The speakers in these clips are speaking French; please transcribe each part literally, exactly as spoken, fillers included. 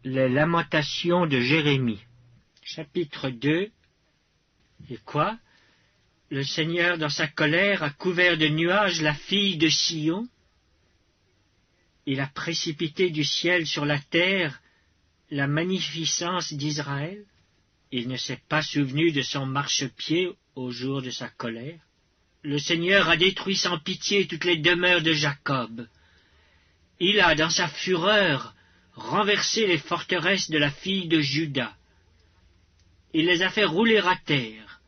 Les lamentations de Jérémie. Chapitre deux. Et quoi? Le Seigneur, dans sa colère, a couvert de nuages la fille de Sion. Il a précipité du ciel sur la terre la magnificence d'Israël. Il ne s'est pas souvenu de son marchepied au jour de sa colère. Le Seigneur a détruit sans pitié toutes les demeures de Jacob. Il a, dans sa fureur, renversé les forteresses de la fille de Juda. Il les a fait rouler à terre.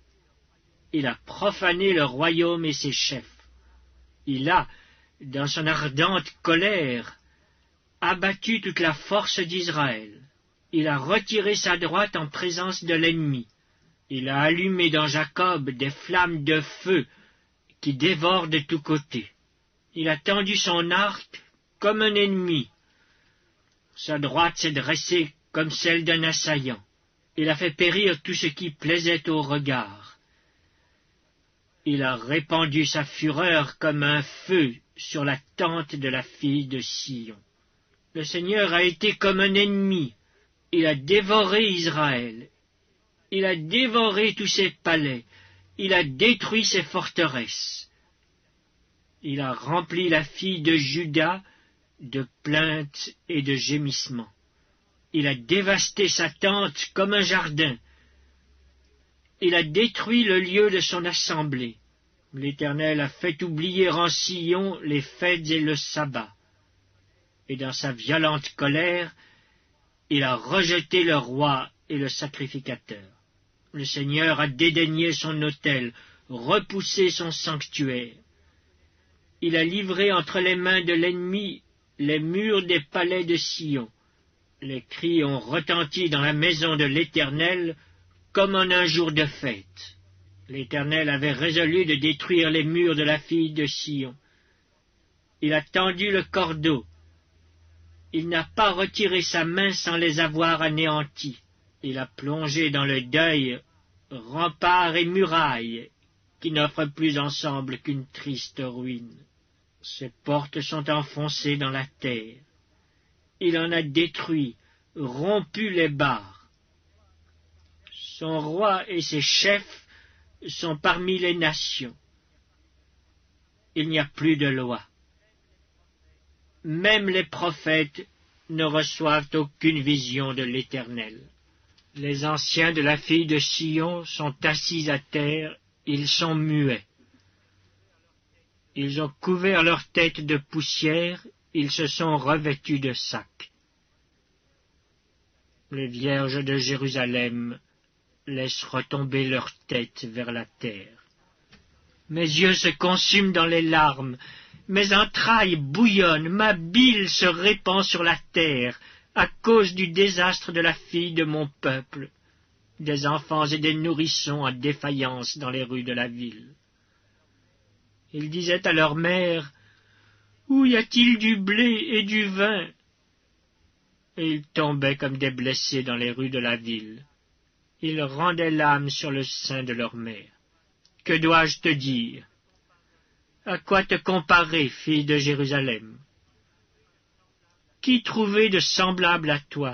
Il a profané le royaume et ses chefs. Il a, dans son ardente colère, abattu toute la force d'Israël. Il a retiré sa droite en présence de l'ennemi. Il a allumé dans Jacob des flammes de feu qui dévorent de tous côtés. Il a tendu son arc comme un ennemi. Sa droite s'est dressée comme celle d'un assaillant. Il a fait périr tout ce qui plaisait au regard. Il a répandu sa fureur comme un feu sur la tente de la fille de Sion. Le Seigneur a été comme un ennemi. Il a dévoré Israël. Il a dévoré tous ses palais. Il a détruit ses forteresses. Il a rempli la fille de Juda de plaintes et de gémissements. Il a dévasté sa tente comme un jardin. Il a détruit le lieu de son assemblée. L'Éternel a fait oublier en Sion les fêtes et le sabbat. Et dans sa violente colère, il a rejeté le roi et le sacrificateur. Le Seigneur a dédaigné son autel, repoussé son sanctuaire. Il a livré entre les mains de l'ennemi les murs des palais de Sion. Les cris ont retenti dans la maison de l'Éternel comme en un jour de fête. L'Éternel avait résolu de détruire les murs de la fille de Sion. Il a tendu le cordeau. Il n'a pas retiré sa main sans les avoir anéantis. Il a plongé dans le deuil remparts et murailles qui n'offrent plus ensemble qu'une triste ruine. Ses portes sont enfoncées dans la terre. Il en a détruit, rompu les barres. Son roi et ses chefs sont parmi les nations. Il n'y a plus de loi. Même les prophètes ne reçoivent aucune vision de l'Éternel. Les anciens de la fille de Sion sont assis à terre, ils sont muets. Ils ont couvert leur tête de poussière, ils se sont revêtus de sacs. Les vierges de Jérusalem laissent retomber leur tête vers la terre. Mes yeux se consument dans les larmes, mes entrailles bouillonnent, ma bile se répand sur la terre, à cause du désastre de la fille de mon peuple, des enfants et des nourrissons en défaillance dans les rues de la ville. Ils disaient à leur mère, « Où y a-t-il du blé et du vin ?» Et ils tombaient comme des blessés dans les rues de la ville. Ils rendaient l'âme sur le sein de leur mère. Que dois-je te dire? À quoi te comparer, fille de Jérusalem? Qui trouver de semblable à toi?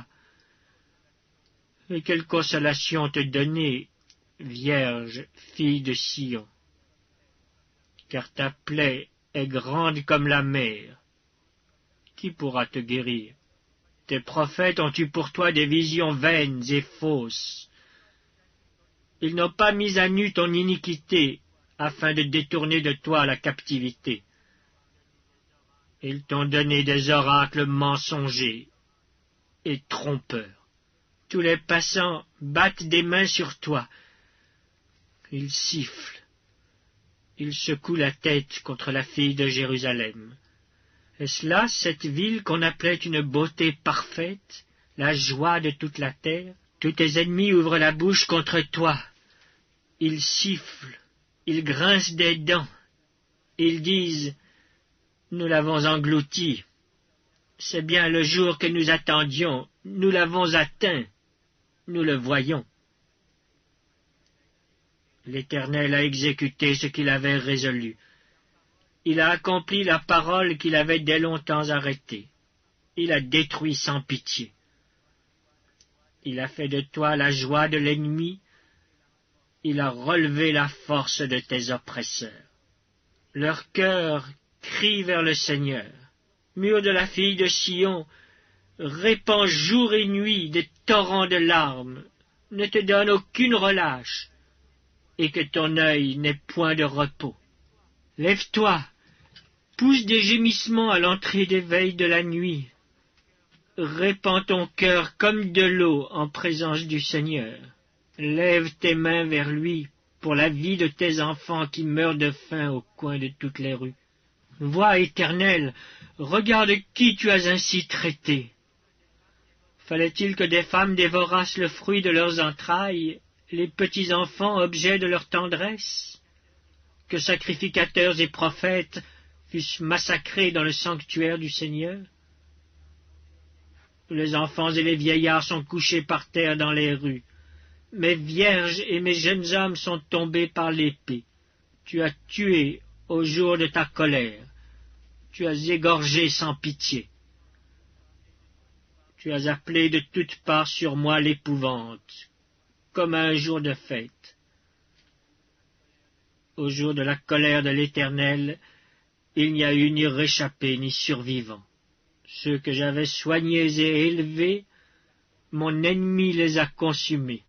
Et quelle consolation te donner, vierge, fille de Sion? Car ta plaie est grande comme la mer. Qui pourra te guérir? Tes prophètes ont eu pour toi des visions vaines et fausses. Ils n'ont pas mis à nu ton iniquité, afin de détourner de toi la captivité. Ils t'ont donné des oracles mensongers et trompeurs. Tous les passants battent des mains sur toi. Ils sifflent. Ils secouent la tête contre la fille de Jérusalem. Est-ce là cette ville qu'on appelait une beauté parfaite, la joie de toute la terre? Tous tes ennemis ouvrent la bouche contre toi. Ils sifflent, ils grincent des dents. Ils disent, « Nous l'avons englouti. C'est bien le jour que nous attendions. Nous l'avons atteint. Nous le voyons. » L'Éternel a exécuté ce qu'il avait résolu. Il a accompli la parole qu'il avait dès longtemps arrêtée. Il a détruit sans pitié. Il a fait de toi la joie de l'ennemi. Il a relevé la force de tes oppresseurs. Leur cœur crie vers le Seigneur. Mur de la fille de Sion, répand jour et nuit des torrents de larmes, ne te donne aucune relâche, et que ton œil n'ait point de repos. Lève-toi, pousse des gémissements à l'entrée des veilles de la nuit. Répands ton cœur comme de l'eau en présence du Seigneur. Lève tes mains vers lui pour la vie de tes enfants qui meurent de faim au coin de toutes les rues. Vois, Éternel, regarde qui tu as ainsi traité. Fallait-il que des femmes dévorassent le fruit de leurs entrailles, les petits enfants objets de leur tendresse? Que sacrificateurs et prophètes fussent massacrés dans le sanctuaire du Seigneur? Les enfants et les vieillards sont couchés par terre dans les rues. Mes vierges et mes jeunes hommes sont tombés par l'épée. Tu as tué au jour de ta colère. Tu as égorgé sans pitié. Tu as appelé de toutes parts sur moi l'épouvante, comme à un jour de fête. Au jour de la colère de l'Éternel, il n'y a eu ni réchappé ni survivant. Ceux que j'avais soignés et élevés, mon ennemi les a consumés.